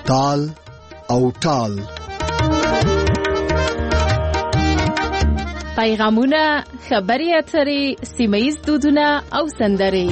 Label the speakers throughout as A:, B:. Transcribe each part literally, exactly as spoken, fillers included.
A: تال او ټال.
B: پیغامونه، خبري اترې، سیمه‌ییز دودونه او سندرې.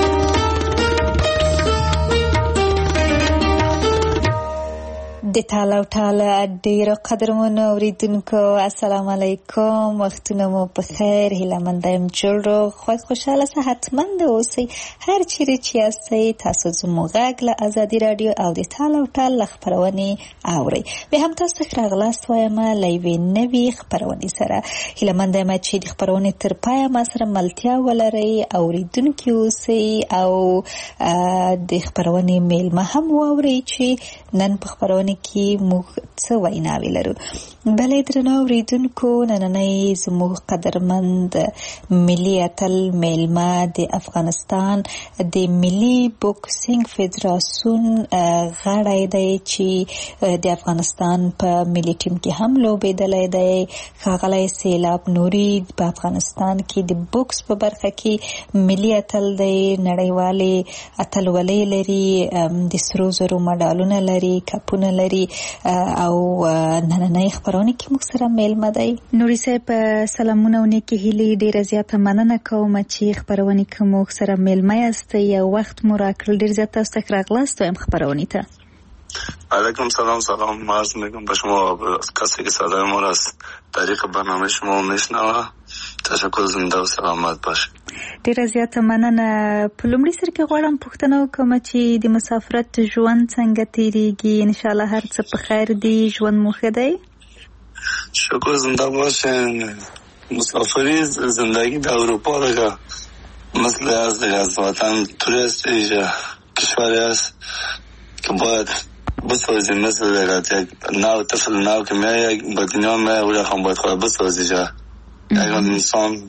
C: د ټال او ټال ډیرو قدرمنو اوریدونکو السلام علیکم، وختونه مو په خیر، هیله مند یم جوړ خو خوشاله صحتمند اوسئ. هر چیرې چې یاستئ تاسو زموږ غږ له ازادي رادیو او د ټال او ټال خبرونه اورئ. به هم تاسو ته راغلاست وایم له یوې نوې خبرونه سره. هیله مند یم چې د خبرونه تر پایه ما سره ملتیا ولرئ، اوریدونکي اوسئ او د خبرونه میلمه هم واورئ چې نن په خبرونه کې موږ څه ویناوی لرو. بلې درنو اوریدونکو، نننۍ زموږ قدرمند ملي اتل میلمه د افغانستان د ملي بوکسینګ فدراسیون غړی دی چې د افغانستان په ملي ټیم کې هم لوبېدلی دی. ښاغلی سیلاب نوري په افغانستان کې د بوکس په برخه کې ملي اتل دی، نړیوالې اتلولۍ لري، د سرو زرو مډالونه لري، کپونه لري او نننۍ خبرونه کې موږ سره میلمه دی. نوري صاحب سلامونه او نیکې هیلې، ډیره زیاته مننه کوم چې خبرونه کې موږ سره میلمه یاستئ او وخت مو راکړل. ډیر زیات تاسو ته راغلاست وایم خبرونه ته.
D: علیکم سلام سلام عرض میکنم به شما، کسی که صدای ما را از طریق برنامه شما میشنوه. تشکر، زنده و سلامت باشه.
C: ډیره زیاته مننه. په لومړي سر کې غواړم پوښتنه وکړم چې د مسافرت ژوند څنګه تیریږي؟ ان شاء الله هر څه په خیر دی، ژوند مو ښه دی؟
D: شکر، زنده باشین. مسافری زندگی در اروپا دیگه مثل از دیگه از وطن توریست اینجا کشوری است که باید بسازی، مثل دیگه یک ناو طفل ناو که میه یک با دنیا میه و یخم باید خواهد بسازی جا یک انسان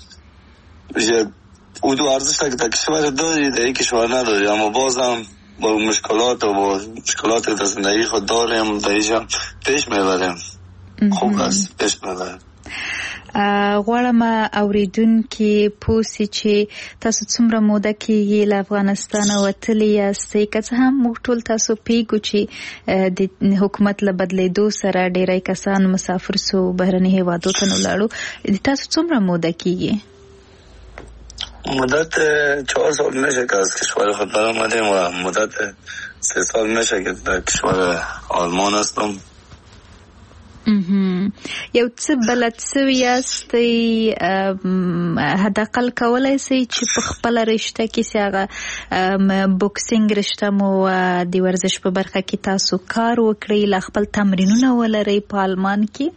D: یه او دو ارزش که در کشور داری در یک کشور نداری، اما بازم با مشکلات و با مشکلات در زندگی خود داریم در اینجا پیش میبریم. خوب است، پیش میبریم.
C: غواړم اوریدونکي پوسی چې تاسو څومره موده کېږي له افغانستانه وتلي یاستئ؟ که څه هم موږ ټول تاسو پیږو چې د حکومت له بدلېدو سره ډېری کسان مسافر سو، بهرني هیوادو ته ولاړو. تاسو څومره موده کېږي؟
D: مدت چهار سال میشه که از کشور خود برآمدیم و مدت سه سال میشه که در کشور آلمان هستم.
C: یو څه بلد سوي یاستئ، حداقل کولی سئ چې په خپله رشته کې چې هغه بوکسینګ رشته مو د ورزش په برخه کې تاسو کار وکړئ، له خپل تمرینونه ولرئ په آلمان کې؟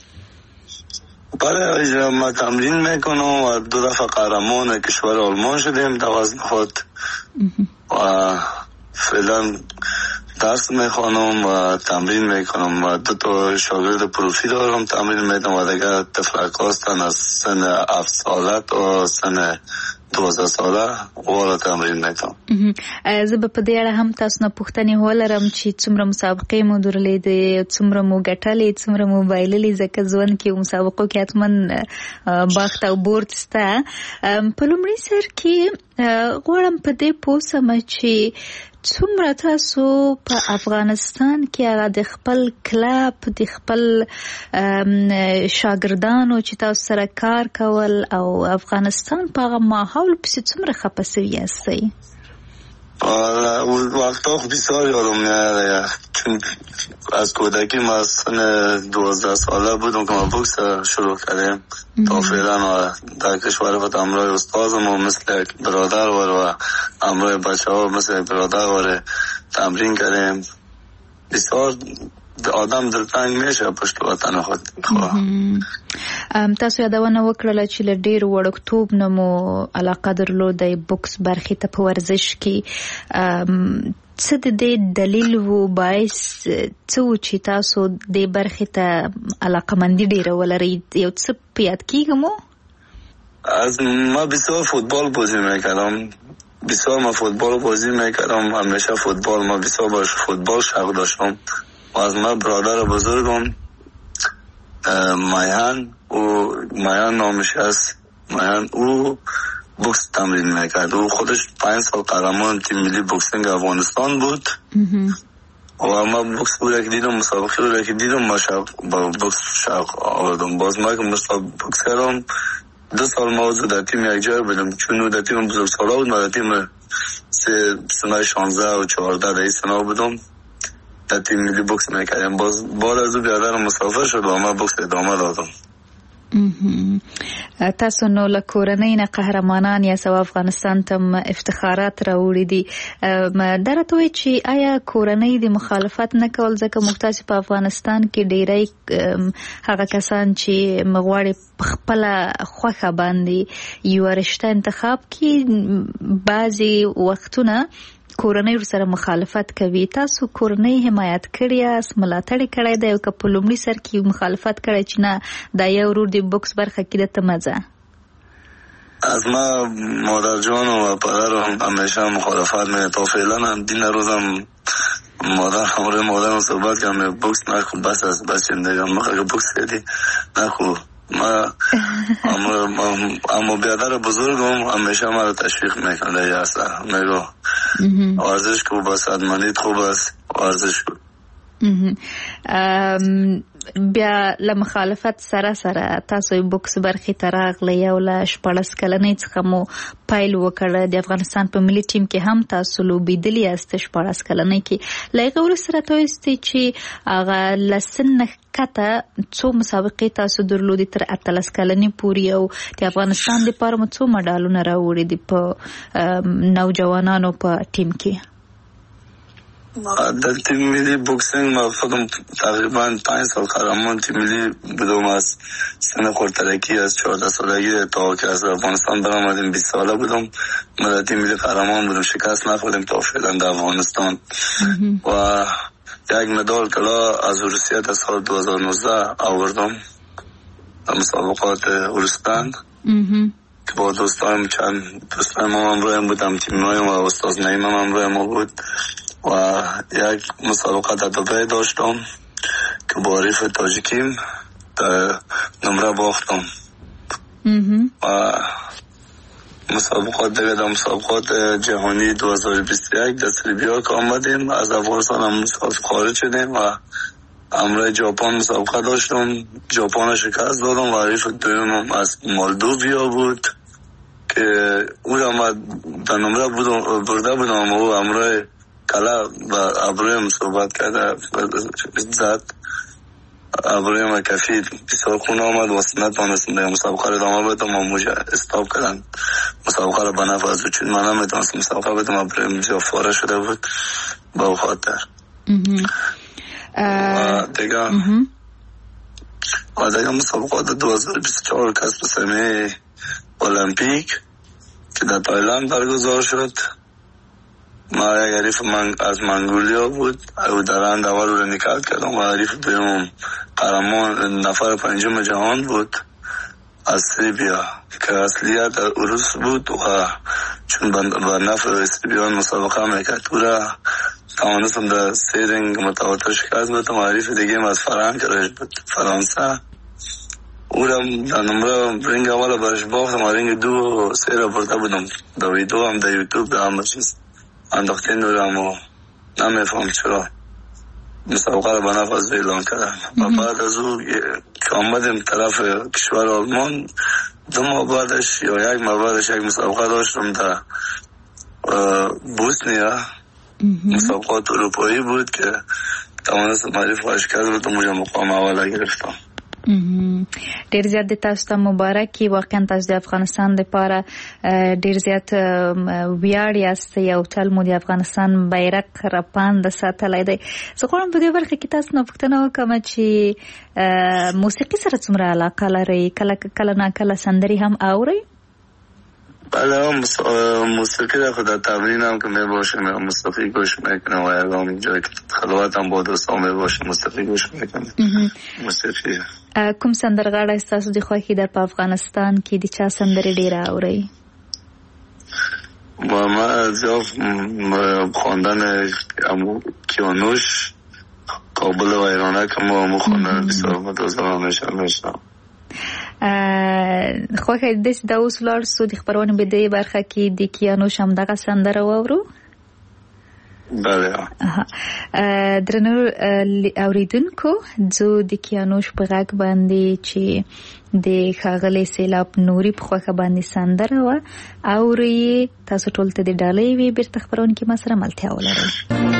D: بله، ما تمرین میکنم و دو دفعه قهرمان کشور آلمان شدیم در وزن خود و فعلا درس میخوانم و تمرین میکنم و دو تا شاگرد پروفی دارم، تمرین میدم و دیگه تفلک هستن از سن هفت ساله تا سن دوازده ساله والا تمرین میکنم.
C: زه به په دې اړه هم تاسو نه پوښتنې ولرم چې څومره مسابقې مو درلودې، څومره مو ګټلې، څومره مو بایللې، ځکه ژوند کې مسابقو کې حتما بخت او بورد سته. په لومړي سر کې غواړم په دې پوه سم چې څومره تاسو په افغانستان کې هغه د خپل کلب، د خپل شاګردانو چې تاسو سره کار کول او افغانستان په هغه ماحول پسې څومره خفه سوي یاستئ؟
D: وقتا خب بسیار یادم میاد، چون از کودکی ما از سن دوازده ساله بودم که ما بوکس شروع کردیم تا فعلا در کشور خود همراه استادم و مثل یک برادر و همراه بچه ها مثل یک برادر و تمرین کردیم. بسیار آدم دلتنگ میشه پشت وطن خود.
C: تاسو یادونه وکړله چې له ډېر وړکتوب نه مو علاقه درلوده بوکس برخې ته په ورزش کې. څه د دې دلیل و، باعث څه و چې تاسو دې برخې ته علاقه‌مندي ډېره ولرئ؟ یو څه په یاد کېږي مو؟
D: از ما بسیار فوتبال بازی میکردم، بسیار ما فوتبال بازی میکردم، همیشه فوتبال، ما بسیار باش فوتبال شوق داشتم و از ما برادر بزرگم مایان و مایان نامش است، مایان او بوکس تمرین میکرد. او خودش پنج سال قهرمان تیم ملی بوکسینگ افغانستان بود و ما بوکس بوده که دیدم، مسابقه بوده که دیدم، ما شب با بوکس شوق آوردم. باز ما که مسابقه بوکس کردم دو سال موضوع در تیم یک جای بودم، چون در تیم بزرگ سالا بود. ما در تیم سه سنه شانزده و چهارده در این سنه بودم، در تیم ملی بوکس میکردیم. باز بعد از او بیادرم مسافر شد و ما بوکس ادامه دادم.
C: تاسو نو له کورنۍ نه قهرمانان یا سو افغانستان ته افتخارات راوړي دي. دا راته وایي چې آیا کورنۍ د مخالفت نه کول ځکه موږ تاسو په افغانستان کې ډیری هغه کسان چې مغواړي خپل خوخه باندې یو رشته انتخاب کی بعضی وختونه کورنۍ سره مخالفت کوي. تاسو کورنۍ حمایت کړی اس ملاتړ کړی دی او که په لومړي سر کې مخالفت کړی چې نه دا یو ورور دی بوکس برخه کې د تمزه؟
D: از ما مادر جان و پدرم همیشه مخالفت میکنه. تا فعلا هم دین روزم مادر همراه مادرم صحبت کردم بوکس نکن، بس از بس زندگی ما اگه بوکس کردی نکن. ما اما اما بیادر بزرگم همیشه ما رو تشویق میکنه. یا اصلا میگو ورزش کو، بس ادمانیت خوب است، ورزش کو.
C: بیا له مخالفت سره سره تاسو بوکس برخې ته راغلی او له شپاړس کلنۍ څخه مو پیل وکړ. د افغانستان په ملي ټیم کې هم تاسو لوبېدلي یاست شپاړس کلنۍ کې. له هغې وروسته راته وایاستئ چې هغه له سن نه ښکته څو مسابقې تاسو درلودې تر اتلس کلنۍ پورې او د افغانستان دپاره مو څو مډالونه راوړي دي په نوجوانانو په ټیم کې؟
D: در تیم ملی بوکسینگ ما خودم تقریبا پنج سال قهرمان تیم ملی بودم. از سن خردترکی از چهارده سالگی تا که از افغانستان برآمدیم بیست ساله بودم. ما در تیم ملی قهرمان بودم، شکست نخوردیم تا فعلا در افغانستان. و یک مدال طلا از روسیه در سال دو هزار و نوزده آوردم در مسابقات روسپند که با دوستایم چند دوستایم هم همراهم بودم، تیم‌هایم و استاد نعیم هم همراه ما بود. و یک مسابقه در دبی داشتم که با حریف تاجیکیم در نمره باختم. و مسابقات دیگه در مسابقات جهانی دو هزار و بیست و یک در سربیا که آمدیم، از افغانستان هم مسابقات خارج شدیم و همراه ژاپن مسابقه داشتم، ژاپن شکست دادم. و حریف دویم از مالدوویا بود که او را در نمره برده بودم و او همراه کلا و ابرویم صحبت کرده زد. ابرویم کفید بسیار خون آمد و نتوانستم دیگه مسابقه رو ادامه بدم و موجه استاپ کردن مسابقه رو به نفع از چون من نمیتونستم مسابقه بدم. ابرویم بسیار فاره شده بود با خاطر و دیگه و دیگه مسابقات دو هزار و بیست و چهار کسب سهمیه المپیک که در تایلند برگزار شد. ما یک حریف من از منگولیا بود، او در اند اول رو نکات کردم و حریف دویم قهرمان نفر پنجم جهان بود از سربیا که اصلیت روس بود و چون با نفر سربیان مسابقه میکرد او را توانستم در سه رنگ متواتر شکست بدم. حریف دیگه از فرانک بود، فرانسه، او را در نمره رنگ اول برش باختم و رنگ دو و سه را برده بودم. در ویدیو هم در یوتیوب در همه چیز انداختین دارم و نمیفهم چرا مسابقه رو به نفع از اعلان کردن. و بعد از او که آمدیم طرف کشور آلمان، دو ماه بعدش یا یک ماه بعدش یک مسابقه داشتم در بوسنیا، مسابقات اروپایی بود که توانستم حریف و شکست بدم، موجه مقام اول گرفتم.
C: ډیر زیات د تاسو ته مبارکي. واقعا تاسو د افغانستان لپاره ډیر زیات ویاړ یاست. یو تل مو د افغانستان بیرغ رپاند ساتلی دی. زه غواړم په دې برخه کې تاسو نه پوښتنه وکړم چې موسیقي سره څومره علاقه لرئ؟ کله کله ناکله سندرې هم اورئ؟
D: بله، موسیقی را خود در تمرین هم که می باشیم موسیقی گوش میکنم و اگه جایی که خلوت هم با دوستان می باشیم موسیقی گوش میکنم. موسیقی
C: کوم سندرغاړی ستاسو د خوښې ده په افغانستان کې؟ د چا سندرې ډېره اورئ؟
D: ما زیاد خواندن کیانوش کابل و ایرانه که ما همو خواندن بسیار متوازم همیشه میشنم.
C: خوښه داسې دا اوس ولاړ سو د خپرونې په دې برخه کې د کیانوش همدغه سندره واورو؟
D: بله.
C: درنو اوریدونکو زه د کیانوش په غږ باندې چې د ښاغلي سیلاب نوري په خوښه باندې سندره وه اورئ. تاسو ټول ته د ډالۍ وي بیرته خپرونکي ما سره ملتیا ولرئ.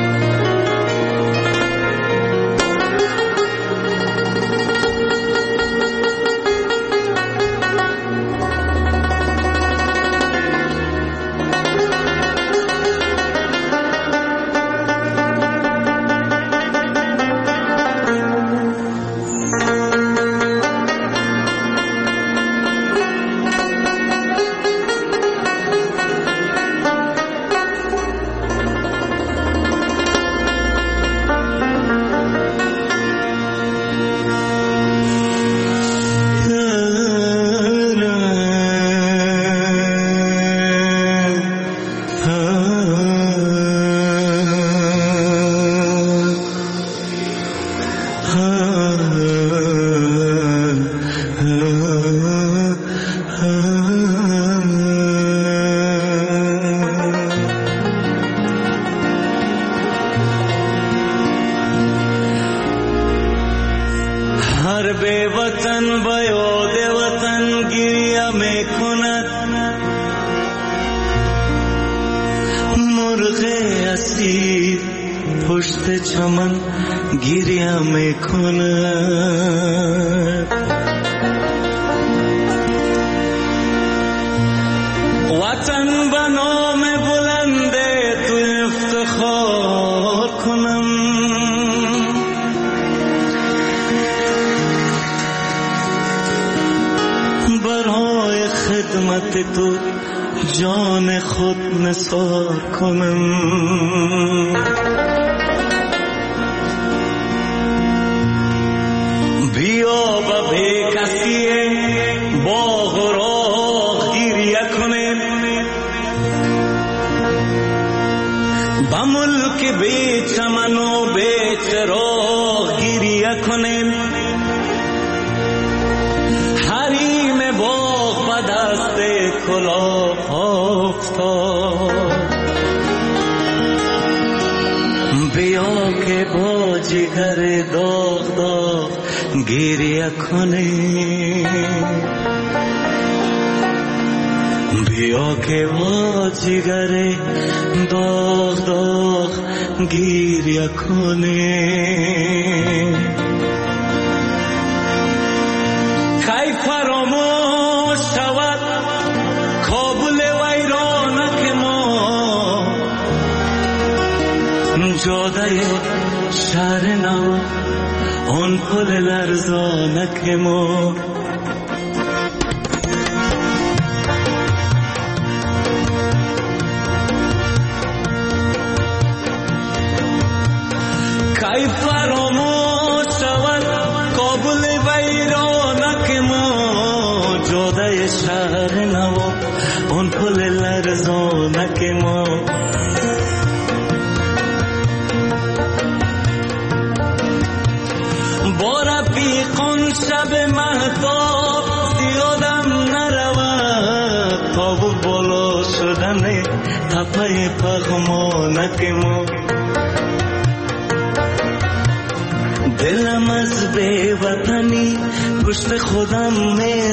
E: دلم از بی وطنی پشت خودم می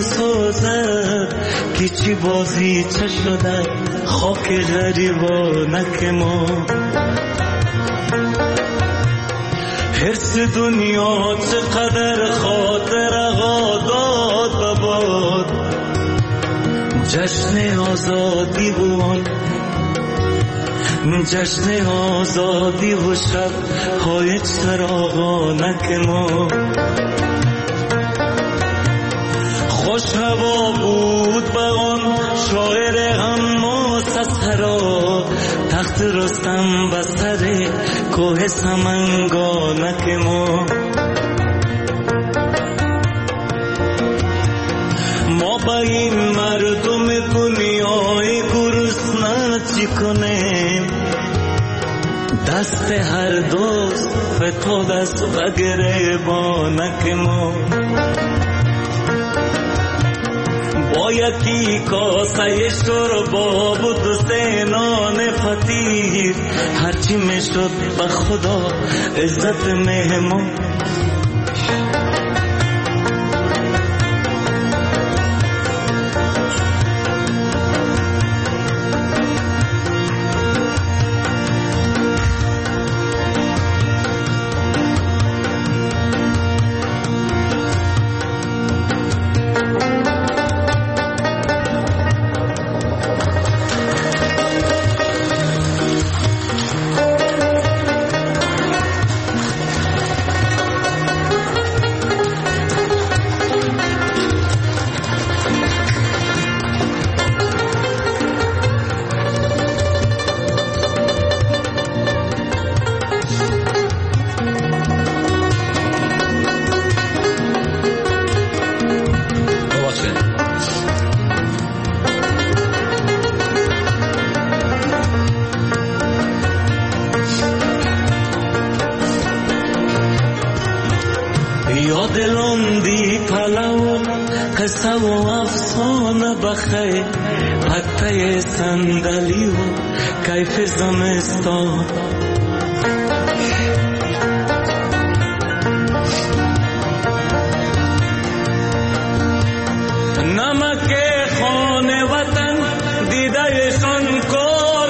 E: سوزد که چی بازی چه شده خاک غریبانک ما. حرص دنیا چقدر خاطر آداد بباد، جشن آزادی بود، جشن آزادی و شب های چراغانک ما. خوش هوا بود بغان شاعر غماس از سرا، تخت رستم بسر کوه سمنگانک ما. ما با این مردم دنیای گرسنه چی کنیم؟ دست هر دوست فتاد از بگره بانک ما. و یکی کاسه شوربا بود و سه نان فطیر. هرچی میشد به خدا عزت مهمان. پته صندلی و کیف زمستان. نمک خانه وطن دیدهشان کار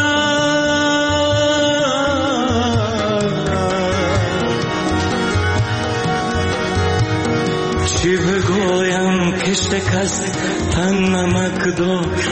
E: کنن. چی بگویم که شکست تن نمک داشت.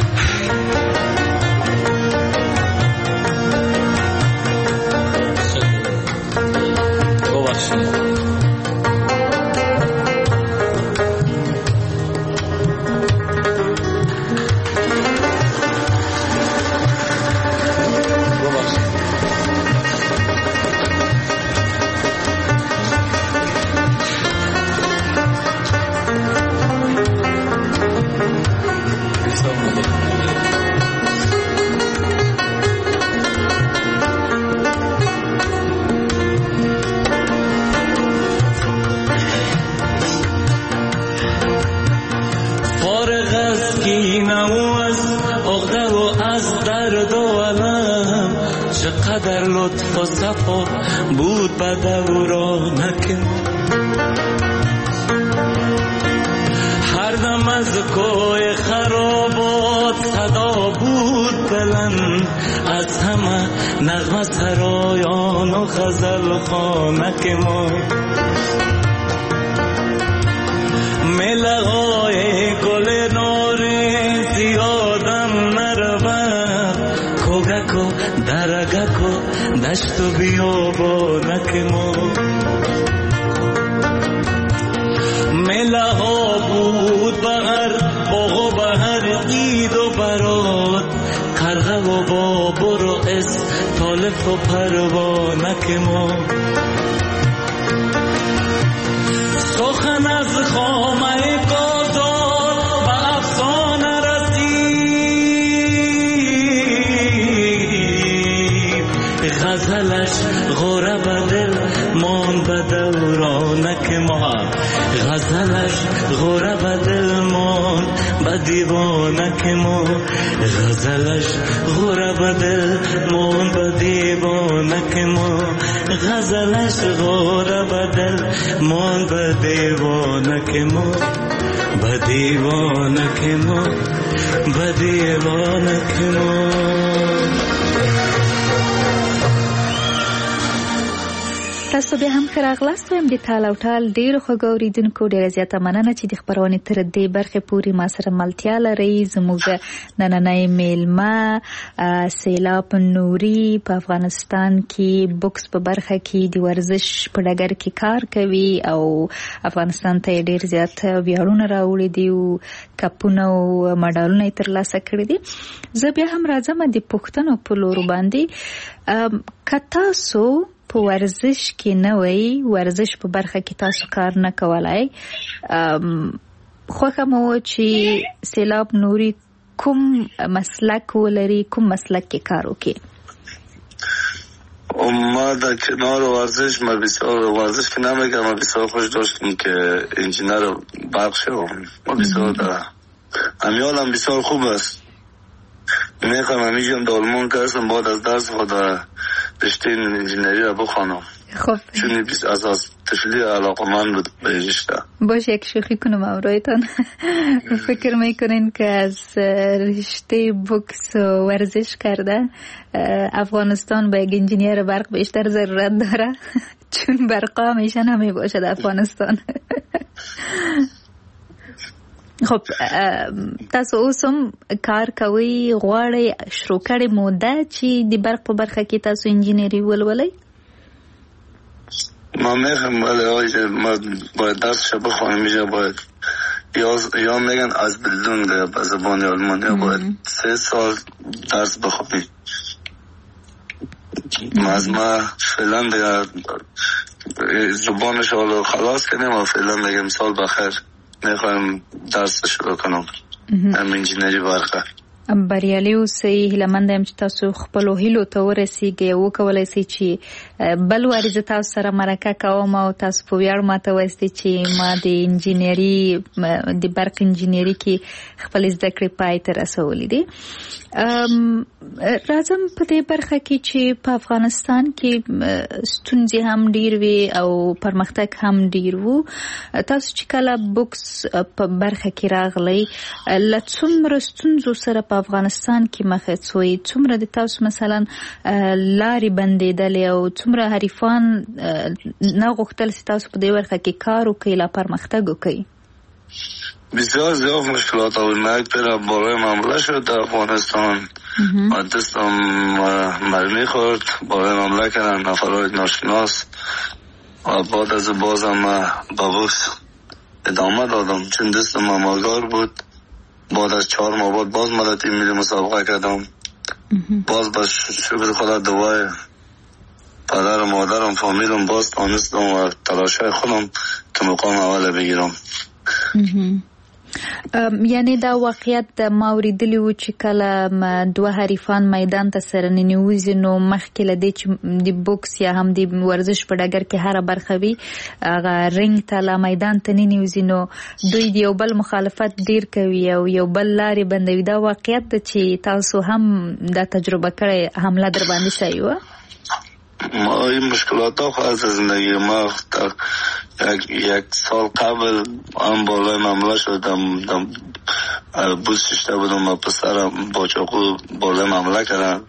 E: چقدر لطف و صفا بود به دورانک. هر دم از کوی خرابات صدا بود بلند. از همه نغمه سرایان و غزل خانک ما. ملغای گل نارنجی آدم نرود. کوگکو درگکو دشت و بیابانک ما. ملها بود بغر باغ و بهر عید و برات. قرغه و بابر و اس طالف و پروانک ما. سخن از خامه گازار به افسانه رسید. غزلش غوره به دل مان به دورانک ما. غزلش غوره به دل مان به دیوانک ما. غزلش غوره به دل مان به دیوانک ما. غزلش غوره به دل مان به دیوانک ما. به دیوانک ما. به دیوانک ما.
C: تاسو به هم خراغلاست ویم د تال او ټال ډیرو ښه اوریدونکو ډیره زیاته مننه چې د خبرونې تر دې برخې پورې ما سره ملتیا لرئ. زموږ نننۍ میلمه سیلاب نوري په افغانستان کې بوکس په برخه کې د ورزش په ډګر کې کار کوي او افغانستان ته ډیر زیات ویاړونه راوړي دي او کپونه او مډالونه یې ترلاسه کړي دي. زه بیا هم راځم د پوښتنو په لور باندې. که تاسو په ورزش کې نه وای، ورزش په برخه کې تاسو کار نه کولای، خوښه مو چې سیلاب نوري کوم مسلک ولري، کوم مسلک کې کار وکړي؟
D: ما در کنار ورزش ما بسیار ورزش که نمیگم، ما بسیار خوش داشتیم که انجینر برق شدم. ما بسیار در امیالم بسیار خوب است. میخوام همیجم در آلمان کردم بعد از درس خود رشته انجینری را بخوانم.
C: خب
D: چون بیس اساس طفلی علاقمند بود به رشته.
C: باشه یک شوخی کنم امرایتان. فکر میکنین که از رشته بوکس و ورزش کرده افغانستان به یک انجینیر برق بیشتر ضرورت داره؟ چون برقا همیشه نمی باشد افغانستان. خب تاسو اوسم کار کوي غواړئ شروع کړئ موده چې د برق په برخه کې تاسو انجینری ولولئ؟
D: ما میخوام ولی ما باید درسش بخوانم. اینجا باید یا یا میگن از بلدون به زبان آلمانی باید سه سال درس بخونی. ما از ما فعلا دیگه زبانش حالا خلاص کنیم و فعلا دیگه مثال بخیر میخوایم درس شروع کنم هم انجینری برقه.
C: بریالي اوسئ. هیله منده یم چې تاسو خپلو هیلو ته ورسیږئ او وکولی سئ چې بل وارې زه تاسو سره مرکه کوم او تاسو په ویاړ ماته وایستئ چې ما د انجینري د برق انجینري کې خپلې زده کړې پای ته رسولې دي. راځم په دې برخه کې چې په افغانستان کې ستونزې هم ډېر وي او پرمختګ هم ډېر و. تاسو چې کله بوکس په برخه کې راغلی له څومره ستونزو سره په افغانستان کې مخ شوئ؟ څومره د تاسو مثلا لارې بندېدلې او څومره حریفان نه غوښتل چې تاسو په دې برخه کې کار وکړئ لا پرمختګ وکړئ؟
D: بسیار زیاد مشکلات بود. من یک پر بالای معامله شد در افغانستان و دستم مرمی خورد، بالای معامله کردن نفرهای ناشناس و بعد از بازم با بوکس ادامه دادم چون دستم آماگار بود. بعد از چهار ماه بعد باز مدتی میلی مسابقه کردم. باز با شکر خدا دوای پدر و مادرم فامیلم باز تانستم و تلاشای خودم که مقام اول بگیرم.
C: یعنی دا واقعیت د ما اوریدلی و چې کله دوه حریفان میدان ته سره ننوځي نو مخکې له دې چې د بوکس یا هم د ورزش په ډګر کې هره برخه وي هغه رنګ ته لا میدان ته ننوځي نو دوی د یو بل مخالفت ډیر کوي او یو بل لارې بندوي. دا واقعیت ده چې تاسو هم دا تجربه کړئ، حمله در باندې شوې وه؟
D: ما این مشکلات ها خواهد زندگی ما یک, یک سال قبل هم بالای معامله شدم بوس ششته بودم و پسرم با چاقو بالای معامله کردن.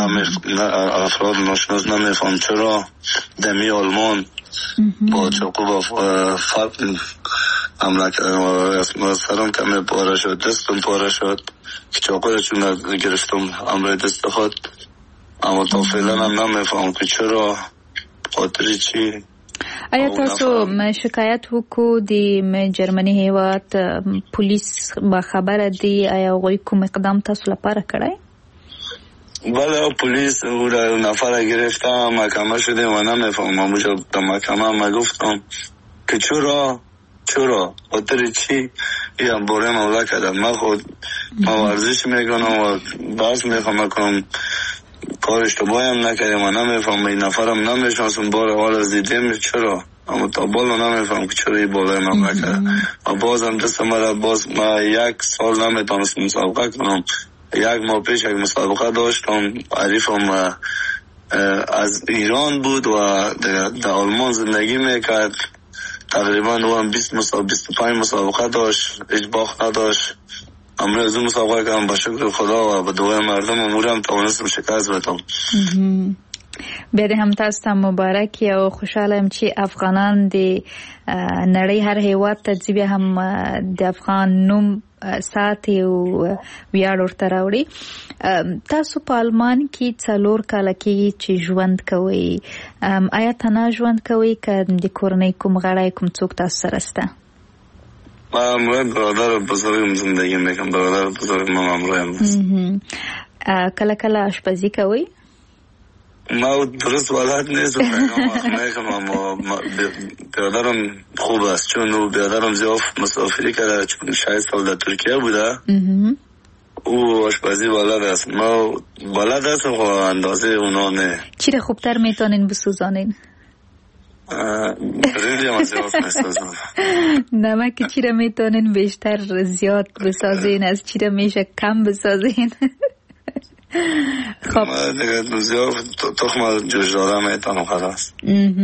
D: افراد ناشناس نمیفهم چرا دمی آلمان با چاقو با فرق حمله کردن و سرم کمی پاره شد، دستم پاره شد که چاقو را چون گرفتم امر دست خود. اما تا فعلا هم نمیفهم که چرا خاطر چی.
C: آیا تاسو شکایت وکړو د جرمني هیواد پولیس با خبره دی؟ آیا هغوی کوم اقدام تاسو لپاره کړی؟
D: بله پلیس او نفر گرفته محکمه شده و نمیفهم. اونجا در محکمه ما گفتم که چرا چرا خاطر چی یا باره مولا کردم. من خود ما ورزش میکنم و بحث میخوام کنم کار اشتباهی هم نکردیم و نمیفهم. این نفرم نمیشناسم بار حال از دیدیم چرا، اما تا بالا نمیفهم که چرا این بالای من نکرد و بازم دست مرا باز ما یک سال نمیتونست مسابقه کنم. یک ماه پیش یک مسابقه داشتم، عریفم از ایران بود و در آلمان زندگی میکرد. تقریبا او هم بیست مسابقه بیست و پنج مسابقه داشت، هیچ باخت نداشت. امروز از اون مسابقه کردم با شکر خدا و به دعای مردم امورم توانستم شکست بدم.
C: بیا د هم تاسو ته مبارک او خوشاله یم چې افغانان د نړۍ هر هیواد ته ځي بیا هم د افغان نوم ساتي او ویاړ ورته راوړي. تاسو په آلمان کې څلور کاله کې چې ژوند کوئ، آیا تنها ژوند کوئ که د کورنۍ کوم غړی کوم څوک تاسو سره شته؟
D: من برادر بزرگم زندگی میکنم، برادر بزرگم همراهم است.
C: کله کله آشپزی کوئ؟
D: ما درست بلد نیست میکنم اما برادرم خوب است چون برادرم زیاد مسافری کرده چون شش سال در ترکیه بوده. او آشپزی بلد است، ما بلد هستم خب اندازه اونا نه.
C: چی را خوبتر میتونین بسوزانین؟
D: خیلی مزیاد میسازم.
C: نمک چی را میتونین بیشتر زیاد بسازین، از چی را میشه کم بسازین؟
D: خب دیگه زیاد تخم جوش دارم میتونم خلاص.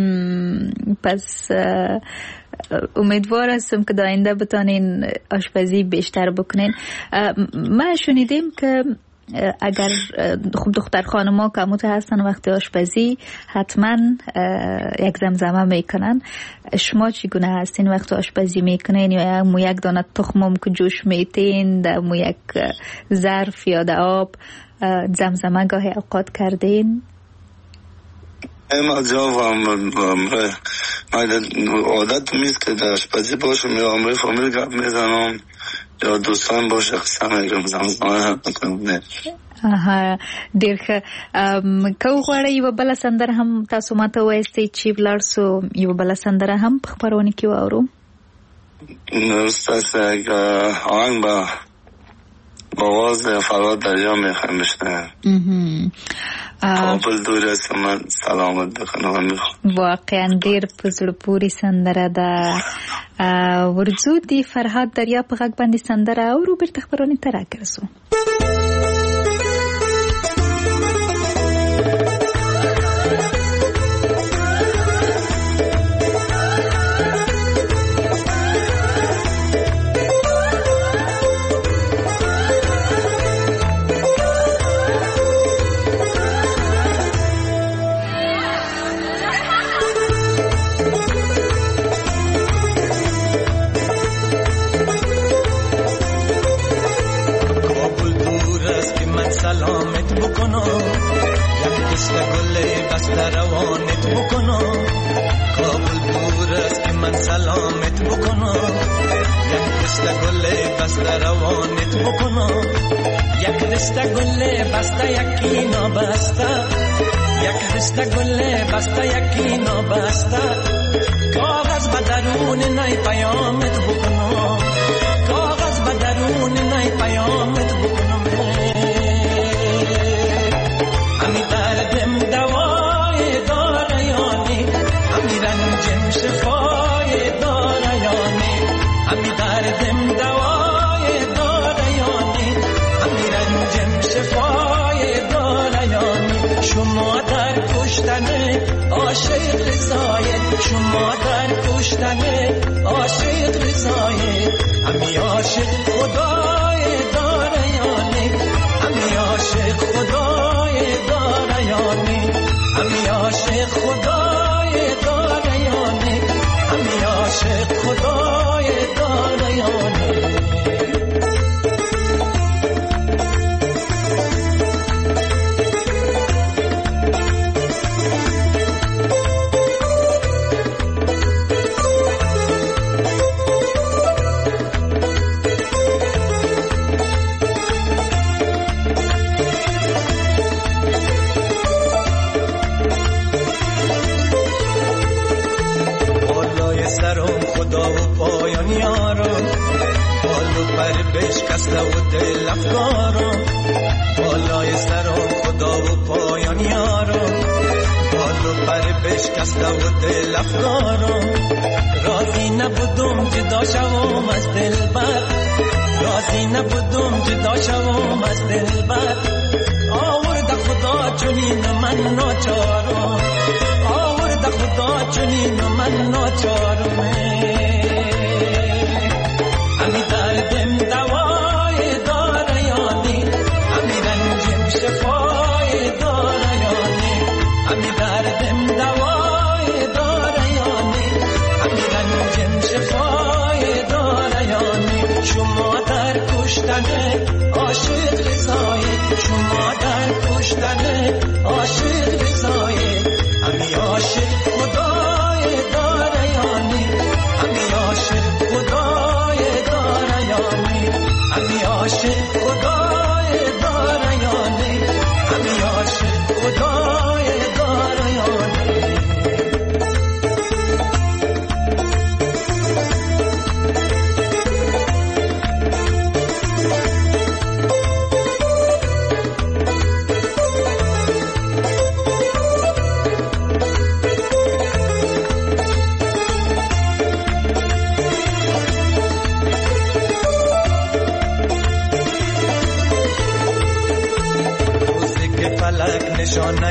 C: پس امیدوار هستم که داینده بتانین آشپزی بیشتر بکنین. ما شنیدیم که اگر خب دختر خانما که مت هستن وقتی آشپزی حتما یک زمزمه میکنن. شما چگونه هستین وقتی آشپزی میکنین؟ یا مو یک دانه تخمم که جوش میتین در مو یک ظرف یا در آب زمزمه گاهی اوقات کردین؟
D: اما جوابم عادت میست که در آشپزی باشم یا عمره فامیل گپ میزنم یا دوستان باشه قسم میگم زمزمه میکنم.
C: آها ډیر ښه. که وغواړئ یوه بله سندره هم تاسو ماته ووایستئ چې ولاړ سو یوه بله سندره هم په خپرونه کې واورو.
D: ستاسو یک آهنگ با آواز فرهاد دریا میخوایم بشنویم. کابل دور است من سلامت بکنم میخوام.
C: واقعا ډیر په زړه پورې سندره ده. ورځو د فرهاد دریا په غږ باندې سندره اورو بیرته خپرونې ته راګرځو.
E: سلامت بکنم یک دست گل بسته روانت بکنم. کابل دور است که من سلامت بکنم یک دست گل بسته روانت بکنم. یک دست گل بسته یکی نابسته یک دست گل بسته یکی نابسته کاغذ به درون نای پیامت بکنم. کاغذ به درون نای پیامت بکنم. همی دردم دوای دارایانی همی رنجم شفای دارایانی همی دردم دوای دارایانی همی رنجم شفای دارایانی. شما در کشتن عاشق رضایت شما در کشتن عاشق رضایت همی عاشق خدای دارایانی همی عاشق خدای دارایانی همی عاشق خدای دارایانی همی عاشق خدای دارایانی. بشکسته و دل افکارم بالای سرم خدا و پایان یارم بال و پر بشکسته و دل افکارم. راضی نبودم جدا شوم از دلبر راضی نبودم جدا شوم از دلبر. آورد خدا چنین من ناچارم آورد خدا چنین من ناچارم. همی دردم دوای دارایانی همی رنجم شفای دارایانی همی دردم دوای دارایانی همی رنجم شفای دارایانی. شما در کشتن عاشق رضایت شما در کشتن عاشق رضایت همی عاشق خدای دارایانی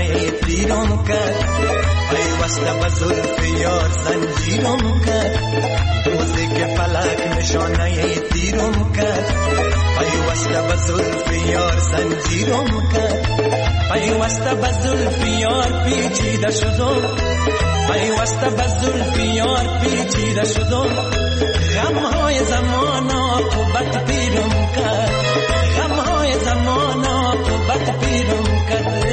E: نشانه دیرم کرد پیوسته به زلف یار زنجیرم کرد روزی که فلک نشانه دیرم کرد پیوسته به زلف یار زنجیرم کرد پیوسته به زلف یار پیچیده شدم پیوسته به زلف یار پیچیده شدم غمهای زمان عاقبت پیرم کرد غمهای زمان عاقبت پیرم کرد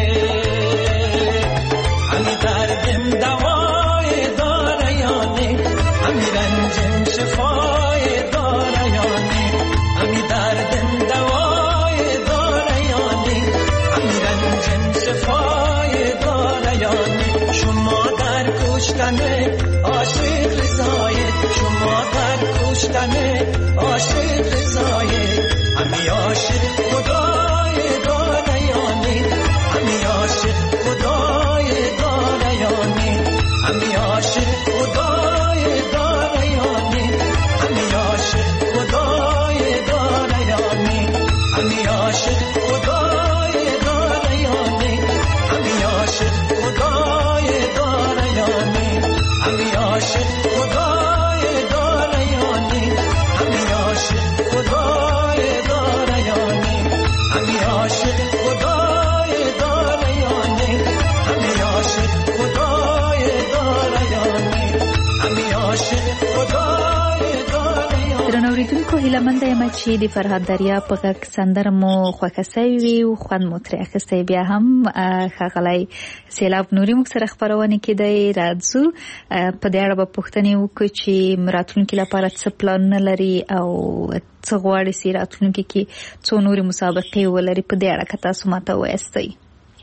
E: همی دردم دوای داره یا نه همی رنجم شفای داره یا نه همی دردم دوای داره یا نه همی رنجم شفای داره یا نه شما در کشتن عاشق رضایت شما در کشتن عاشق رضایت همی عاشق خدای داره یا نه همی عاشق خدای داره یا نه همی عاشق خدای داره یا نه همی عاشق خدای داره یا نه همی عاشق خدای داره یا نه همی عاشق خدای داره یا نه همی عاشق خدای داره یا نه همی عاشق خدای داره یا نه همی عاشق خدای داره یا نه همی عاشق خدای داره یا نه همی عاشق خدای داره یا نه.
C: درنوریدونکو هیله منده یم چې د فرهاد دریاب په غږ سندره مو خوښه سوې وي او خوند مو ترې اخیستی. بیا هم ښاغلی سیلاب نوري موږ سره خپرونې کې دی راځو په دې اړه به پوښتنې وکړو چې راتلونکي لپاره څه پلانونه لري او څه غواړي چې راتلونکي کې څو نورې مسابقې ولري. په دې اړه که تاسو ماته ووایستی.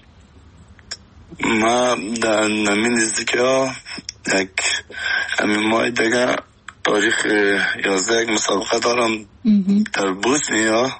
D: ما در نمی نزدیکی ها یک همین ماه دیگه تاریخ یازده یک مسابقه دارم در بوسنیا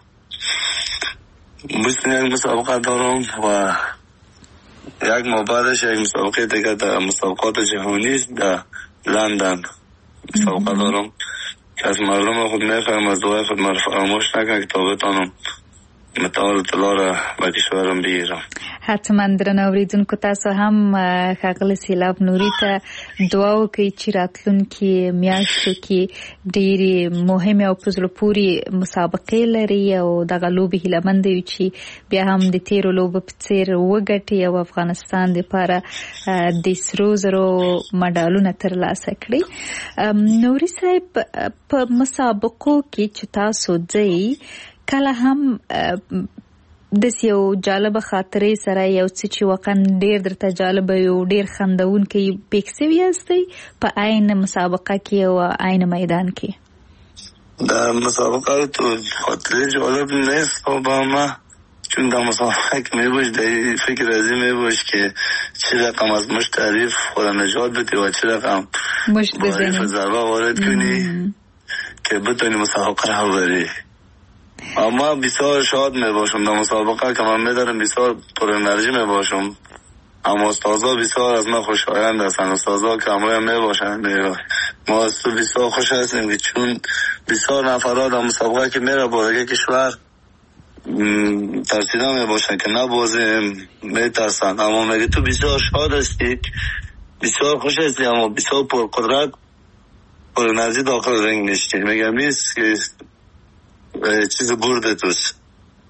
D: بوسنیا یک مسابقه دارم و یک ماه بعدش یک مسابقه دیگه در مسابقات جهانی در لندن مسابقه دارم که از مردم خود میخوایم از دعای خود مرا فراموش نکنم که تا بتانم متعال طلا را به کشورم بگیرم.
C: حتما درنوریدونکو تاسو هم ښاغلي سیلاب نوري ته دعا وکړئ چې راتلونکي میاشتو کې ډېرې مهمې او په زړه پورې مسابقې لري او دغه لوبې هیلهمند یو چې بیا هم د تېرو لوبو په څېر وګټي او افغانستان دپاره د سرو زرو مډالونه ترلاسه کړي. نوري صاحب په مسابقو کې چې تاسو ځئ کله هم داسې یو جالبه خاطرې سره یو څه چې واقعا ډېر درته جالبه یو ډېر خندونکی پیښ سوي یاستئ په عین مسابقه کې او عین میدان کې؟
D: در مسابقه تو خاطره جالب نیست با ما چون در مسابقه که میباش در فکر ازی میباش که چه رقم از مشت تعریف خود نجات بدی و چه رقم معریف ضربه وارد کنی که بتونی مسابقه رو بری. اما بسیار شاد می باشم در مسابقه که من میدارم بسیار پر انرژی می باشم اما استازا بسیار از من خوشایند هستند استازا که همراه می باشند ما از تو بسیار خوش هستیم که چون بسیار نفرات در مسابقه که میره بارگه کشور ترسیده می باشند که نبازیم می ترسند اما میگه تو بسیار شاد هستی بسیار خوش هستی اما بسیار پر قدرت پر انرژی داخل رنگ نشتی میگم نیست که چیز برده توست.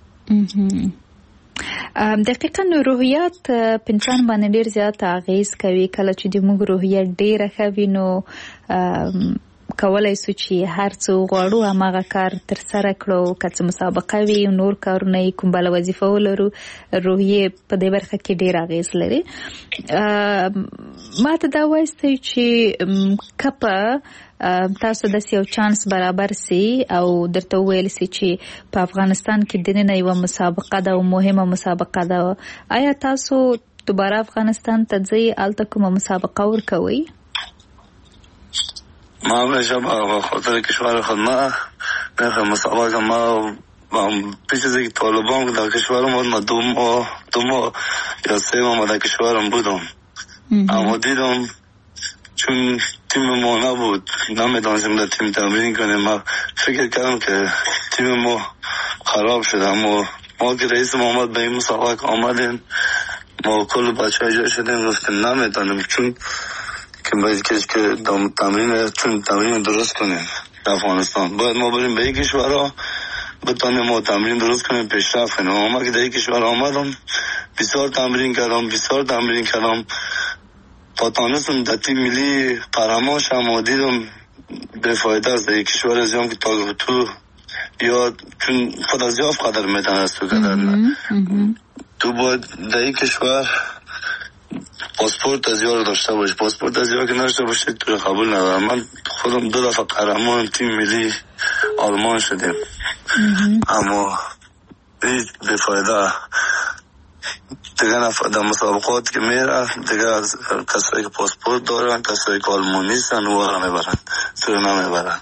C: دقیقاً روحیات په انسان باندې ډېر زیات اغیز کوي. کله چې د موږ روحیه ډېره ښه وي نو کولای سو چې هر څه غواړو هماغه کار ترسره کړو. که څه مسابقه وي نور کارونه یې کوم بله وظیفه ولرو روحیې په دې برخه کې ډېر اغیز لري. ما ته دا وایستی چې که په تاسو داسې یو چانس برابر سي او درته وویل سي چې په افغانستان کې دننه یوه مسابقه ده او مهمه مسابقه ده آیا تاسو دوباره افغانستان ته ځئ هلته کومه مسابقه ورکوئ؟
D: ما همیشه به خاطر کشور خود ما میخوایم مسابقه ما پیش از اینکه طالبان که در کشورم بود ما دو ماه دو ماه یا سه ماه در کشورم بودم اما دیدم چون تیم ما نبود نمیدانستیم در تیم تمرین کنیم ما فکر کردم که تیم ما خراب شد اما ما که رئیس محمد به این مسابقه آمدیم ما کل بچه های جای شدیم گفتیم نمیتونیم، چون که باید کش که تمرین چون تمرین درست کنیم افغانستان باید ما بریم به یک کشورها بتانیم ما تمرین درست کنیم پیشرفت کنیم. اما که در یک کشور آمدم بسیار تمرین کردم بسیار تمرین کردم تا تانستم در تیم ملی قهرمان شدم و دیدم بفایده است. در یک کشور از هم که تا تو یا چون خود از یاف قدر میتونست تو قدر نه تو باید در یک کشور پاسپورت از یار داشته باش. پاسپورت از یار که نداشته باشه تو قبول ندارم. من خودم دو دفعه قهرمان تیم ملی آلمان شدیم اما هیچ بفایده دیگه نفع در مسابقات که میره دیگه کسایی که پاسپورت دارن کسایی که آلمانی هستن او را میبرن تو نمیبرن.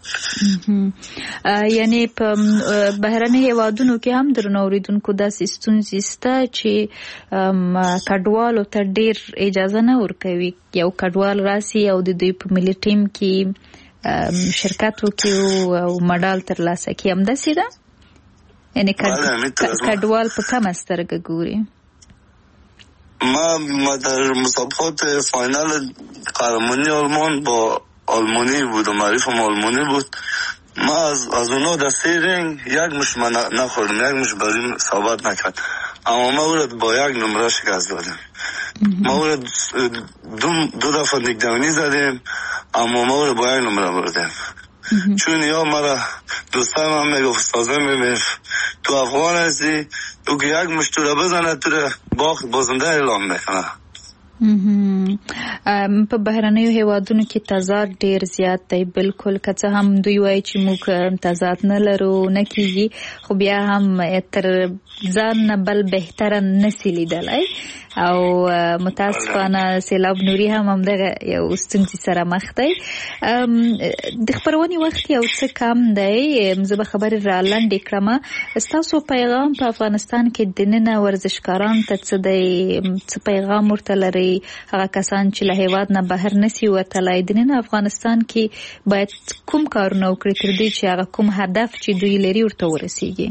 C: یعنی په بهرني هیوادونو کې هم درنه اوریدونکو داسې ستونزې شته چې کډوالو ته ډیر اجازه نه ورکوي. یو کډوال راسي او د دوی په ملي ټیم کې شرکت وکړي او مډال ترلاسه کړي. همداسې ده؟ یعنی کډوال په کومه سترګه ګوري؟
D: ما ما در مسابقات فاینال قهرمانی آلمان با آلمانی بود و معریفم آلمانی بود. ما از, از اونا در سه رنگ یک مش من نخوردم، یک مش بریم ثابت نکرد اما ما اورد با یک نمره شکست دادیم. ما اورد دو, دو دفعه نگدمانی زدیم اما ما اورد با یک نمره بردیم. چون یا مرا دوستای من میگفت استازه میگفت تو افغان هستی تو که یک مش تو را بزنه تو را باخت بازنده اعلام میکنه.
C: په بهرنیو هیوادونو کې تضاد ډیر زیات دی. بالکل که څه هم دوی وایي چې موږ تضاد نه لرو نه کیږي خو بیا هم تر ځان نه بل بهتره نسی لیدلی او متاسفانه سیلاب نوري هم همدغه یو ستونزې سره مخ دی. د خپرونې وخت یو څه کم دی. زه به خبرې را لنډې کړم. ستاسو پیغام په افغانستان کې دننه ورزشکاران ته څه دی؟ څه پیغام ورته لري؟ هغه کسان چې له هیواد نه بهر نسی وتلی دننه افغانستان کې باید کوم کارونه وکړي تر دې چې هغه کوم هدف چې دوی لري ورته ورسیږي؟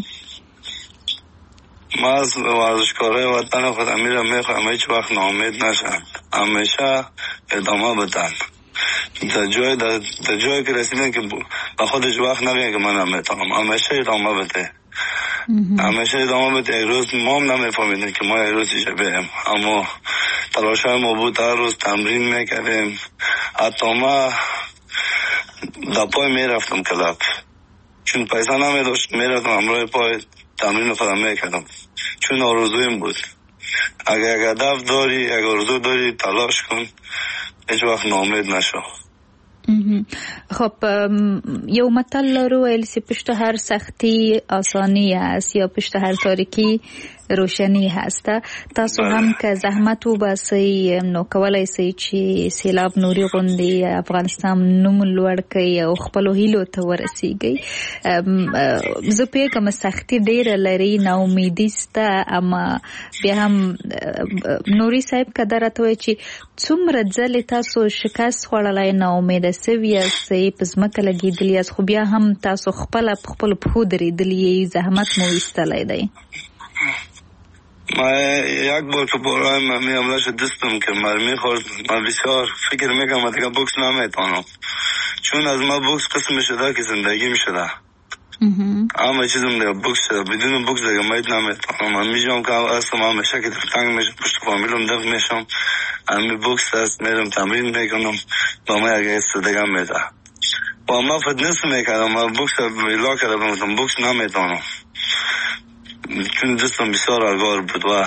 D: ما از ورزشکارای وطن خودم میرم میخوام هیچ وقت ناامید نشن، همیشه ادامه بدن. در جای در, در جایی که رسیدن که با خودش وقت نبینه که من نمیتونم، همیشه ادامه بده همیشه ادامه بده. یک روز ما هم نمیفهمیدیم که ما یک روز ایجا بریم اما تلاش های ما بود هر روز تمرین میکردیم. حتی ما در پای میرفتم کلاب چون پیسه نمیداشت میرفتم همراه پای تمرین خودم میکردم چون آرزویم بود. اگر یک هدف داری یک آرزو داری تلاش کن هیچ وقت ناامید نشو.
C: خب یو متل لرو ویل چې پشت هر سختی آسانی هست یا پشت هر تاریکی روشنی هست. تاسو هم که زحمت وباسئ نو کولای شئ چې سیلاب نوري غوندې افغانستان نوم لوړ کړئ او خپلو هیلو ته ورسیږئ. زه پوهېږم سختي ډېره لري، ناامیدي شته، اما بیا هم نوري صاحب که دا راته وایي چې څومره ځلې تاسو شکست خوړلی ناامیده سوي یاستئ په ځمکه لګېدلي یاست خو بیا هم تاسو خپله په خپلو پښو درېدلي یې، زحمت مو ایستلی دی؟
D: ما یک بار که برای من می حمله شد دستم که مرمی خورد من بسیار فکر میکنم دیگه بوکس نمیتونم چون از ما بوکس قسم شده که زندگی میشده اما چیزم دیگه بوکس شده بدون بوکس دیگه مید نمیتونم. من میجام که اصلا من همیشه که تنگ میشم پشت فامیلم دق میشم امی بوکس هست میرم تمرین میکنم با ما یک ایست دیگه میده با ما فتنس میکردم من بوکس بیلا کرده بمتم بوکس نمیتونم چون دستم بسیار اگار بود و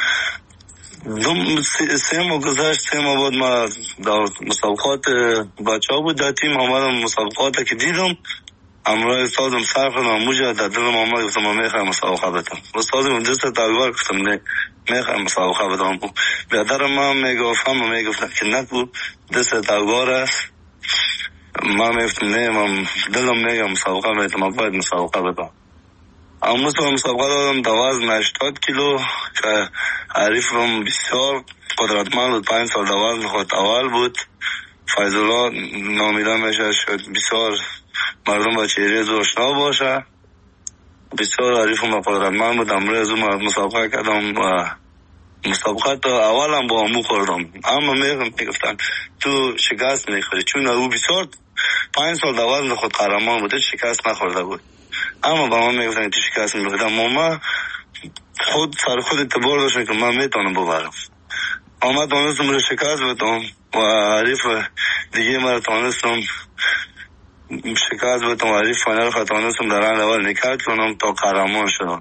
D: دوم سه ماه گذشت سه ماه بعد ما در مسابقات بچه ها بود در تیم آمدم مسابقات که دیدم امروز استادم صرف کنم موجه در دلم آمد گفتم من میخوایم مسابقه بدم استادم دست تاگوار گفتم نه میخوایم مسابقه بدم بیادر من میگفت هم میگفتن که نکو دست تاگوار است من میگفتم نه من دلم میگم مسابقه میتونم من باید مسابقه بدم. اما تو مسابقه دادم در وزن هشتاد کیلو که حریفم بسیار قدرتمند بود، پنج سال در وزن خود اول بود. فیضالله نامیده میشه شد بسیار مردم با چهره زوشنا باشه بسیار حریفم قدرتمند بود. امروز از اون مسابقه کردم و مسابقات اولم با امو خوردم، اما میگفتن تو شکست میخوری، چون او بسیار پنج سال در وزن خود قهرمان بوده، شکست نخورده بود. اما با من میگفتن تو شکست میخوردم، ماما خود سر خود اعتبار داشتن که من میتونم ببرم. اما تانستم رو شکست بدم و حریف دیگه مرا تانستم شکست بدم و حریف فاینال خود تانستم در راند اول نکات کنم تا قهرمان شدم.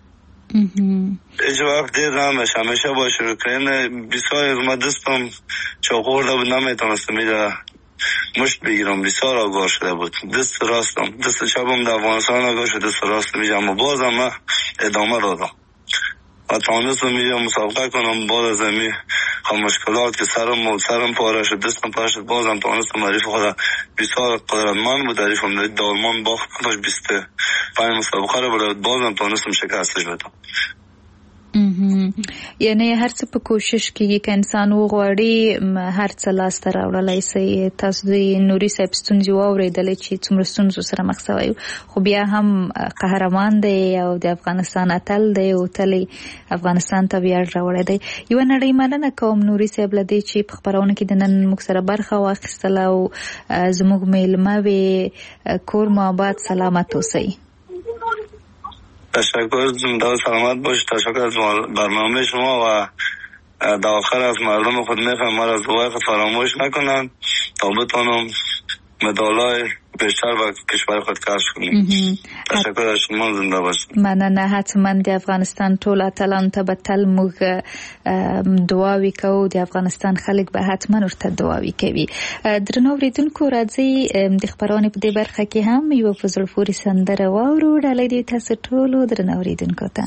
D: هیچ وقت دیر نمیشه، همیشه با شروع کردن بسیار از ما دستم چاقورده بود، نمیتونستم میده مشت بگیرم، بسیار آگاه شده بود. دست راستم دست چپم در افغانستان آگاه شد، دست راستم میشه، اما بازم من ادامه دادم و تانستم میشه مسابقه کنم. باز از امی مشکلات که سرم سرم پاره شد، دستم پاره شد، بازم تانستم. حریف خود بسیار قدرتمند بود، حریفم دالمان باخت پنج بیست پنج مسابقه رو بود، بازم تانستم شکستش بدم.
C: یعنی هر څه په کوشش کې کې انسان وغواړي هر څه لاسته راوړلی سي. تاسو د نوري صاحب ستونزې واورېدلې چې څومره ستونزو سره مخ سوی، خو بیا هم قهرمان دی او د افغانستان اتل دی او تل افغانستان ته ویاړ راوړی دی. یوه نړۍ مننه کوم نوري صاحب له دې چې په خپرونه کې د نن موږ سره برخه واخیستله او زموږ میلمه وې. کور مو آباد، سلامت اوسئ.
D: تشکر، زنده سلامت باش. تشکر از برنامه شما و در آخر از مردم خود میخوام مرا از دعای خود فراموش نکنند تا بتانم مدالای بیشتر و کشور خود کسب کنیم. تشکر از شما، زنده باشید.
C: مننه. حتما د افغانستان ټول اتلانو ته به تل موږ دعاوې کوو، د افغانستان خلک به حتما ورته دعاوې کوي. درنو اورېدونکو، راځئ د خپرونې په دې برخه کې هم یوه په زړه پورې سندره واورو. ډالۍ دې تاسو ټولو درنو اورېدونکو ته.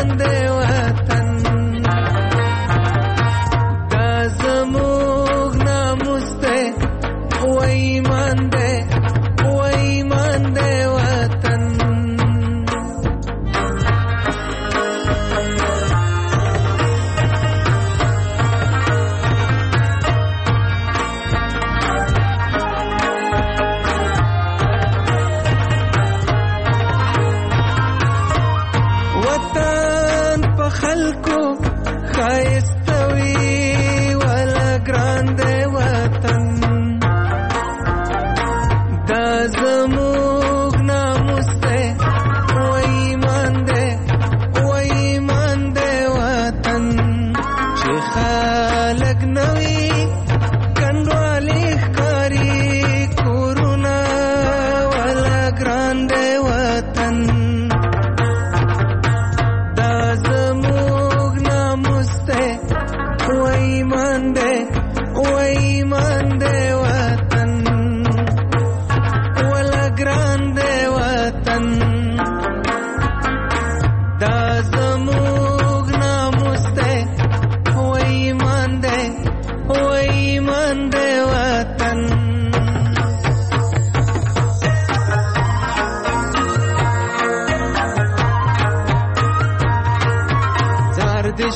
F: زموږ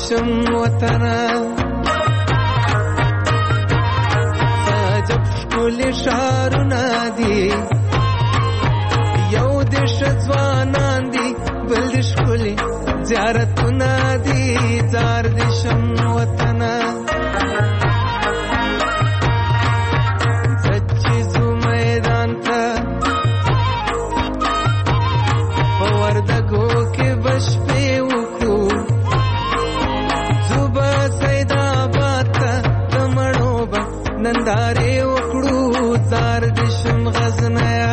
F: دشم وطنه سجب شکل شارونه دي یو دش ځوانان دي بل د شکل زیارتونه دي زار دشم وطنه زچیزو میدان ته په وردګو کې بشپې وکړو زوبه سیداباد ته د مړو به نندارې وکړو زار دشم غزنیا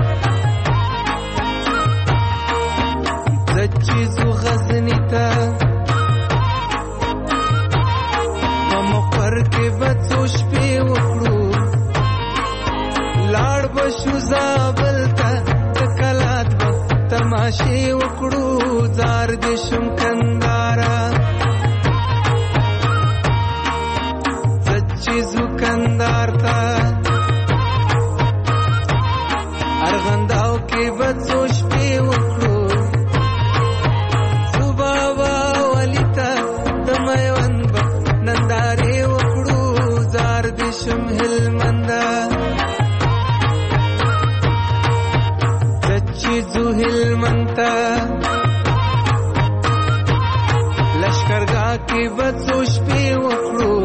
F: زچیزو غزنی ته په مقر کې به څو شپې وکړو لاړ به شو زابل ته د کلات به تماشې وکړو زار دشم کندهاره زچیزو کندهار ته ارغنداو کې به څو شپې وکړو زوبابا ولی ته د میوند به نندارې وکړو زار دشم هلمنده زچیزو هلمند ته لشکرګاه کې به څو شپې وکړو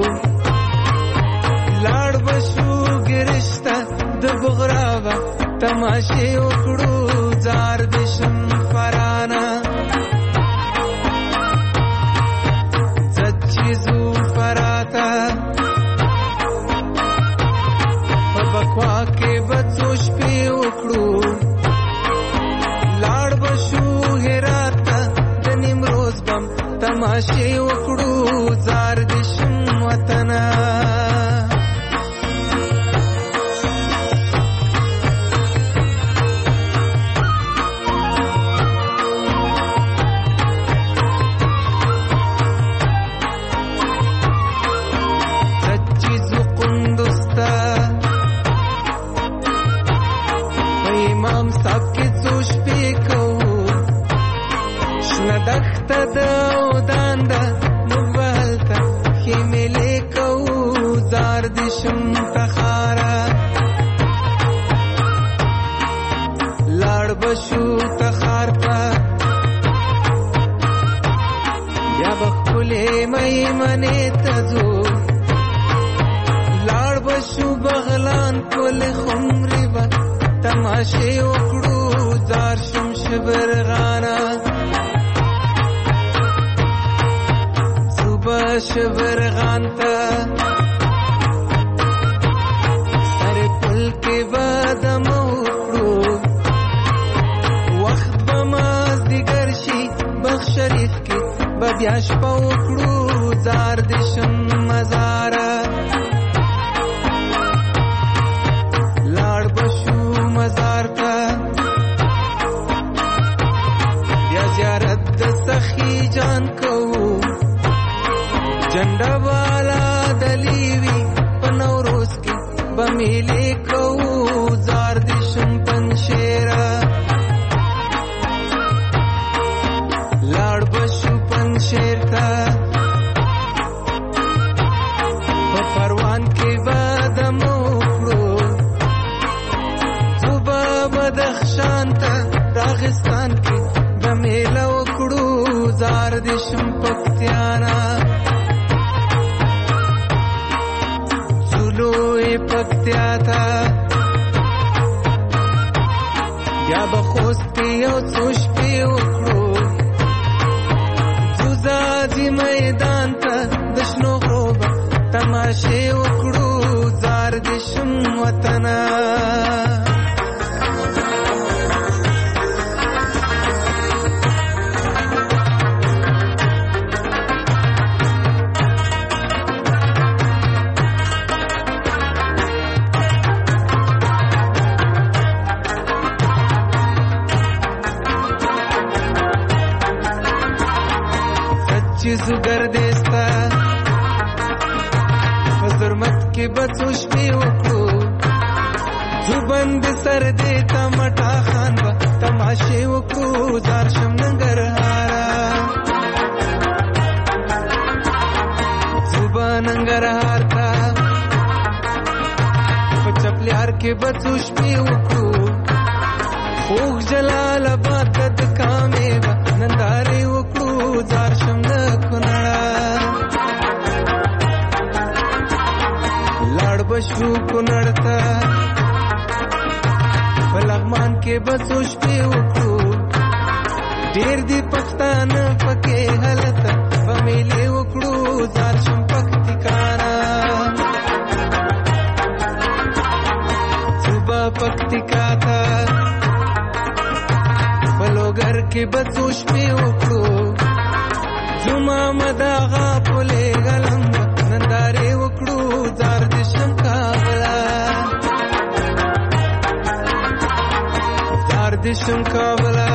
F: لاړ به شو ګرشت ته د بغرا به تماشې وکړو زار دشم فرانه زچیزو فراته په بکوا کې به څو شپې وکړو لاړ به شو هرات ته د نیمروز بم تماشې وکړو زار دشم وطنه دخته د اودان ده موږ هلته ښې میلې کوو زار دشم تخاره لاړ به شو تخار ته بیا به ښکلې میمنې ته ځو لاړ به شو بغلان پل خمرې به تماشې وکړو زار شم شبرغانه شبرغان ته سر پل کې به دم وکړو وخت به مازدیګر شي بخت شریف کې به بیا شپه وکړو زار دشم مزاره لاړ به شو مزار ته بیا زیارت د سخي جان کوو جنډه والا دلیوی په نوروز کې به میلې کوو زار دشم پنشیره لاړ به شو پنشیر ته په پروان کې به دم وکړو ځو به بدخشان ته راغستان کې به میله وکړو زار دشم پکتیانا پکتیا تا بیا به خوست کې یو څو شپې وکړو ځوځاځي میدان ته د شنو غرو به تماشې وکړو زار دشم وطنه چیزو گردستا حضرمت کې بچو شپې وکړو زبند سر دې تمټا خان با تماشې وکړو زار شم ننګرهارا کې بڅو شپې وکړو خوږ جلال آباد د کامې به نندارې وکړو زار شم د کونړه لاړ بشو کونړ ته په لغمان کې بڅو شپې وکړو ډېر دي پښتانه پکې هلته به میلې وکړو زار شم پکتیکانا صوبه پکتیکا ته په لوګر کې بڅو شپې وکړو زما مداغه پلې غلم نندارې وکړو زار د شم کابله زار د شم کابله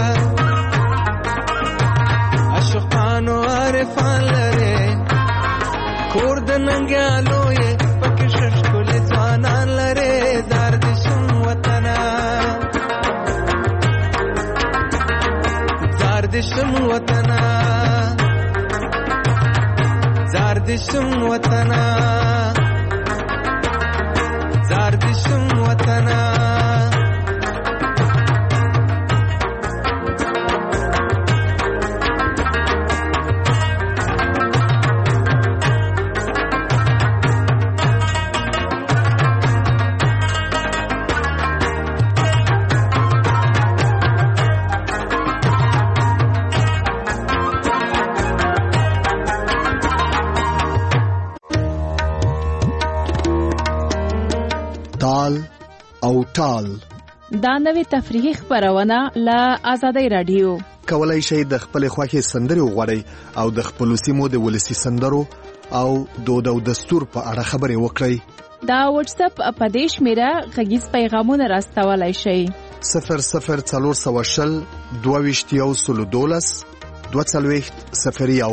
F: اشقانو عارفان لره کور د ننګیالو یې پکې ششکلې ځوانان لره زار د شم وطنه زار د شم وطنه زار د شم وطنه زار د شم وطنه
A: تال او ټال
B: دا نوې تفریحي خبرونه له آزادۍ رادیو
A: کولای شئ د خپل خوښي سندري وغوړئ او د خپل سیمو د ولسی سندرو او دود او دستور په اړه خبرې وکړئ.
B: دا واتس اپ اپدیش میرا غږیز پیغامونه راستولای شئ
A: صفر صفر څلور سوه شل دوه ویشت یو سل دولس دوه څلوېښت صفر یو.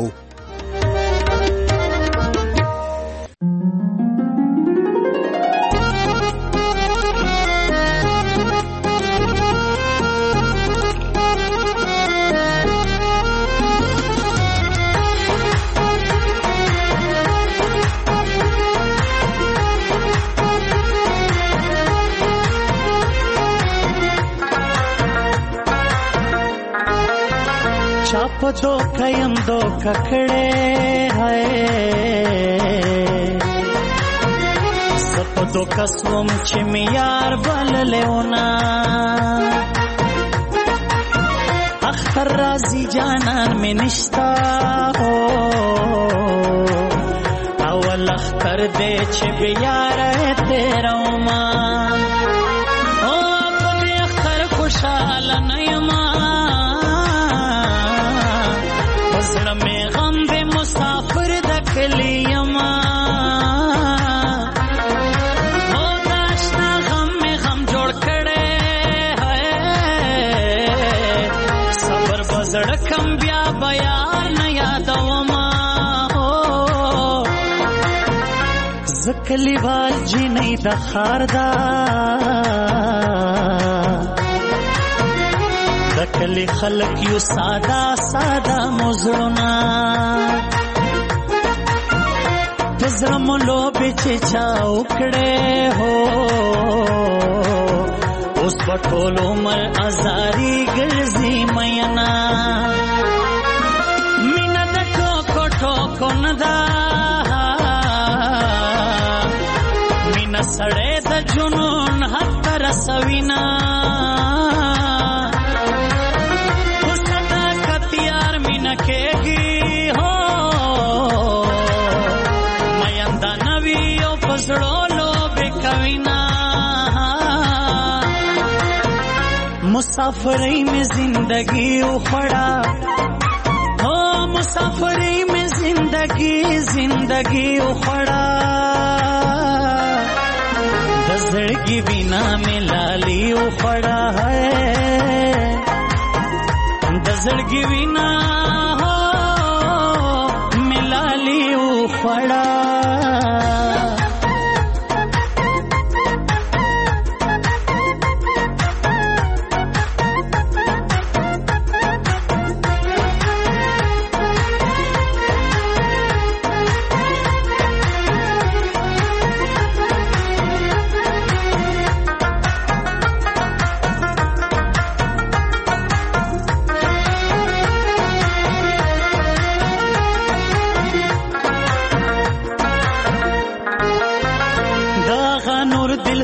G: चाप दो कयम दो ककड़े है सप दो कसवम चिमियार बल लेना अख्तर राजी जानन में निश्ता हो अवल अख्तर दे चिबियार तेरा मान ओ अपने अख्तर खुशाल नयमा में गम दे मुसाफिर दकलियमा हो दाश्ना गम में गम जोड़ खड़े है सबर बजड़ कम ब्या बयार न यादवमा हो जकली बाल जी नहीं दखारदा दकली खलक यू सादा सादा मुजरना तजरमुलो बिचे चाउकड़े हो उस बटोलो मर अजारी गिरजी मयना मीना दटो को ठोको नदा मीना सड़े द जुनून हत्तर सवीना केगी हो मयंदा नवियो पसड़ो लो बेकविना मुसाफरी में जिंदगी उखड़ा हो मुसाफरी में जिंदगी जिंदगी उखड़ा दजड़गी बिना में लाली उखड़ा है दजड़गी बिना पड़ा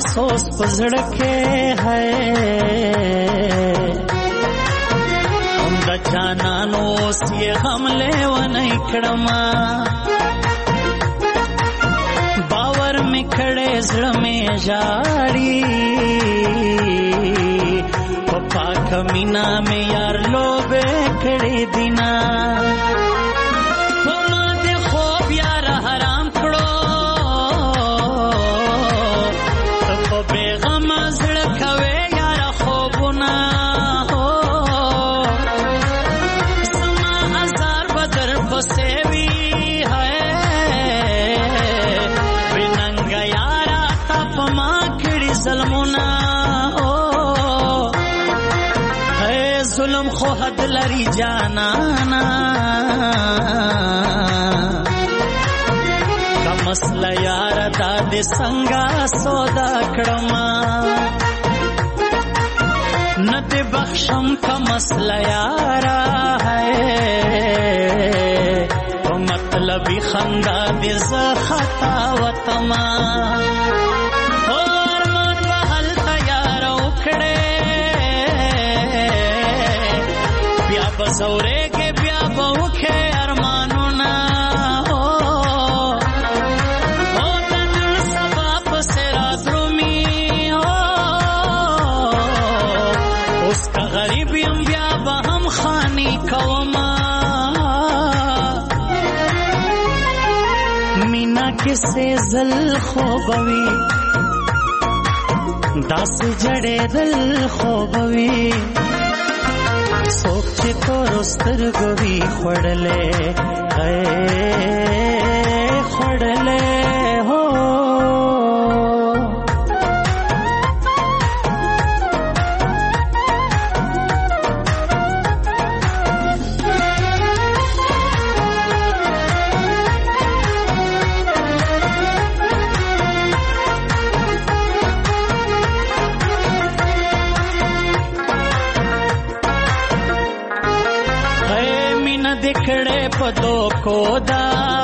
G: افسوس پزړه کې ہے هم د جانانو سی حمله و نه کړما باور می کړه زړه می جاړي پپا کمینا می یار لوبه کړي دینا پما دې خوب یار حرام کړو ته بیغم زړه کوي یار خوبونه سما هزار بدر بسوي ظلم خو حد لري جانانا کا مسله یار دا دې څنګه سودا کړما نه دې بخشم کا مسله یار ہے په مطلبي خندا دې ز خطا وتما بزوره کې بیا بوکه ارمانونه او او تن سبب سره درومي او اوس کا غریب یم بیا به هم خاني کوما مینا کیسه زل خوبوي داس جړې دل خوبوي سوک چې تور سترګوي خړلې اے خړلې هو دکڑے پدو کودا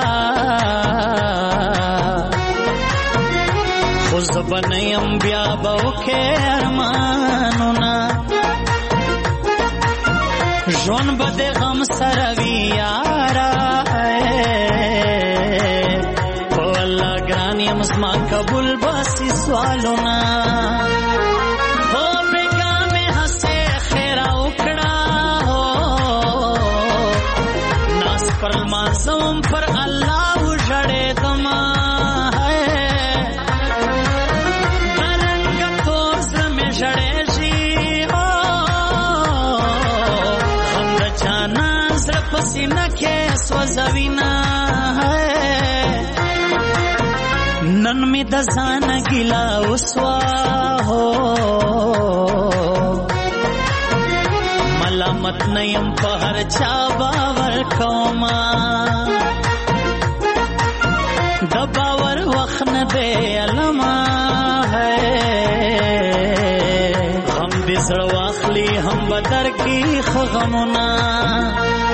G: خوز بنیم بیا بوکے ارمانونا جون بده غم سروی یارا پو اللہ گرانی مزما قبول باسی سوالونا پر مازم پر الله جړې دما ہے درنګ تور زمې جړې شي او هم د جانا زړه پسینه کې سوځوینا ہے نن می د ځان ګیلا وسوا هو ملامت نیم په هر چا باور کوما د باور وخت نه دی علما ہے غم دې زړه واخلي هم بدر کې غمونه